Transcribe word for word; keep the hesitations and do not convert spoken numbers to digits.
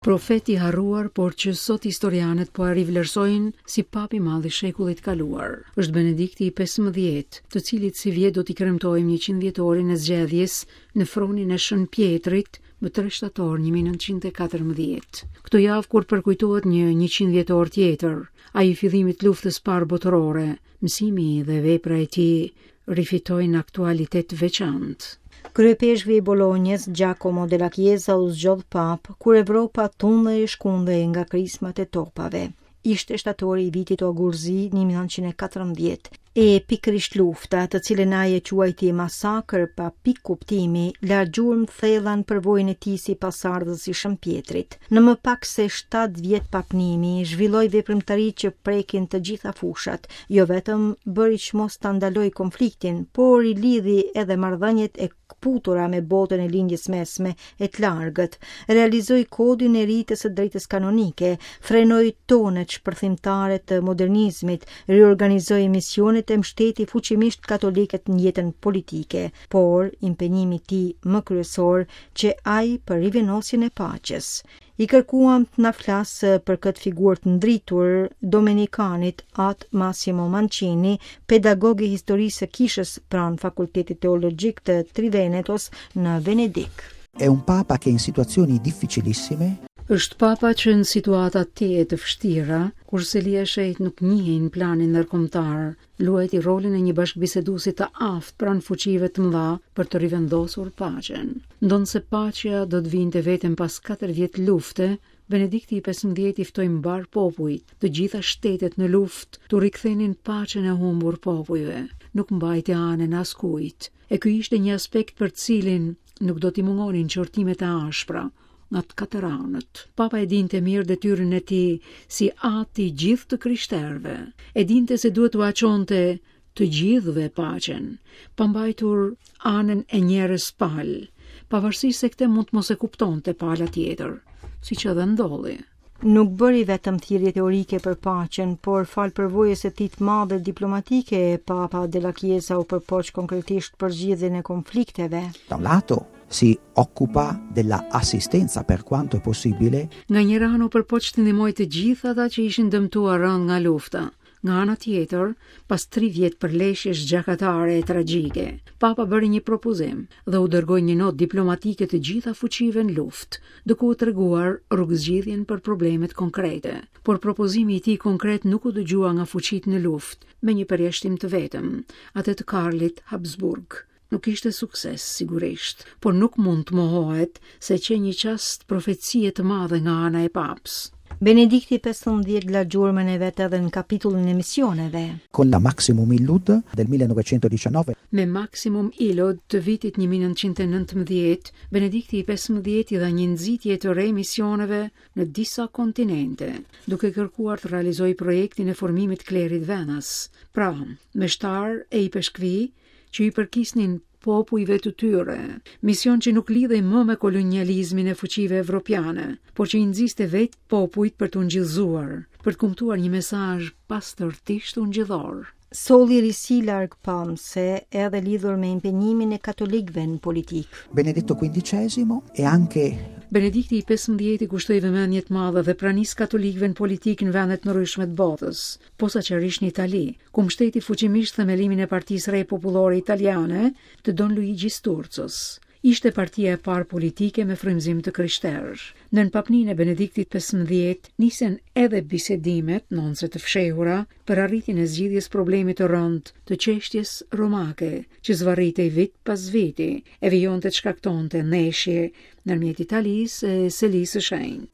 Profeti harruar, por që sot historianët po rivlerësojnë si papi madh i shekullit kaluar. Është Benedikti i pesëmbëdhjetë, të cilit si vjet do t'i kremtojmë njëqind vjetorin e zgjedhjes në fronin e Shën Pjetrit më tre shtator një mijë nëntëqind e katërmbëdhjetë. Këtë javë kur përkujtohet një njëqind vjetor tjetër, ai i fillimit të luftës parë botërore, mësimi dhe vepra e tij rifitojnë aktualitet veçantë. Kryepeshvi i Bolonjës, Giacomo della Chiesa, u zgjodh pap kur Evropa tundhej e shkundej nga krismat e topave. Ishte shtatori i vitit Ogurzi një mijë nëntëqind e katërmbëdhjetë e pikërisht lufta, të cilën ai e quajti masakër pa pikë kuptimi, la gjurmë thellan përvojën e tij si pasardhës i Shën Pjetrit. Në më pak se shtatë vjet papnimi, zhvilloi veprimtari që prekin të gjitha fushat, jo vetëm bëri që mos ta ndaloi konfliktin, por i lidhi edhe marrëdhëniet e kputura me botën e lindjes mesme e të largët, realizoi kodin e ri të së drejtës kanonike, frenoi tonet shpërthimtare të modernizmit, riorganizoi misionet e mbështeti fuqimisht katoliket në jetën politike, por impenjimi i tij më kryesor që ai për rivenosjen e paqes. I kërkuam të na flasë për këtë figurë të ndritur dominikanit At Massimo Mancini, pedagog i historisë së kishës pranë Fakultetit Teologjik të Trivenetos në Venedik. È un papa che in situazioni difficilissime Është papa që në situata të të vështira, kur Selia e Shenjtë nuk njihej në planin ndërkombëtar, luajti rolin e një bashkëbiseduesi të aftë pranë fuqive të mëdha për të rivendosur paqen. Ndonse paqja do të vinte vetëm pas katër vjet lufte, Benedikti i pesëmbëdhjetë i ftoi mbar popujt, të gjitha shtetet në luftë, të rikthenin paqen e humbur popujve. Nuk mbajti anën askujt. E ky ishte një aspekt për të cilin nuk do t'i mungonin qortimet e ashpra nga të katër anët. Papa e dinte mirë detyrën e tij si ati i gjithë të krishterëve. E dinte se duhet t'u aqonte të gjithëve paqen, pa mbajtur anën e njerëz pal, pavarësisht se këtë mund të mos e kuptonte pala tjetër, siç edhe ndolli. Nuk bëri vetëm thirrje teorike për paqen, por fal përvojës së tij të madhe diplomatike, Papa della Chiesa u përpoq konkretisht për zgjidhjen e konflikteve. Da un lato si occupa della assistenza per quanto è possibile. Nga një anë u përpoq të ndihmojë të gjithë ata që ishin dëmtuar rënd nga lufta. Nga ana tjetër, pas tri vjet përleshjesh gjakatare e tragjike, Papa bëri një propozim dhe u dërgoi një notë diplomatike të gjitha fuqive në luftë, duke u treguar rrugëzgjidhjen për problemet konkrete. Por propozimi i tij konkret nuk u dëgjua nga fuqitë në luftë, me një përjashtim të vetëm, atë të Karlit Habsburg. Nuk ishte sukses, sigurisht, por nuk mund të mohohet se që një qast profecie të madhe nga ana e paps. Benedikti pesëmbëdhjetë la gjurmën e vet edhe në kapitullin e misioneve. Con la Maximum Illud del millenovecentodiciannove. Me Maximum Illud të vitit një mijë nëntëqind e nëntëmbëdhjetë, Benedikti i pesëmbëdhjetë i dha një nxitje të re misioneve në disa kontinente, duke kërkuar të realizojë projektin e formimit të klerit venas. Pra, me shtar e i peshkvi që i përkisnin popujve të tyre, mision që nuk lidhej më me kolonializmin e fuqive evropiane, por që i nxiste vetë popujt për të ungjillëzuar, për të kumtuar një mesazh pastërtisht ungjillor. Solli risi larg pamse edhe lidhur me impenjimin e katolikëve në politik. Benedetto quindicesimo e anche Benedikti i pesëmbëdhjetë kushtoi vëmendje të madhe dhe pranisë katolikëve në politikë në vendet të ndryshme të botës, posaçërisht në Itali, ku mbështeti fuqimisht themelimin e Partisë Re Popullore Italiane të Don Luigi Sturzo's. Ishte partia e parë politike me frymëzim të krishterësh. Nën papninë e Benediktit pesëmbëdhjetë nisen edhe bisedimet, nonse të fshehura, për arritjen e zgjidhjes problemit të rënd të çështjes romake, që zvarritej vit pas viti, e vijonte të shkaktonte ndeshje ndërmjet Italisë e Selisë së Shenjtë.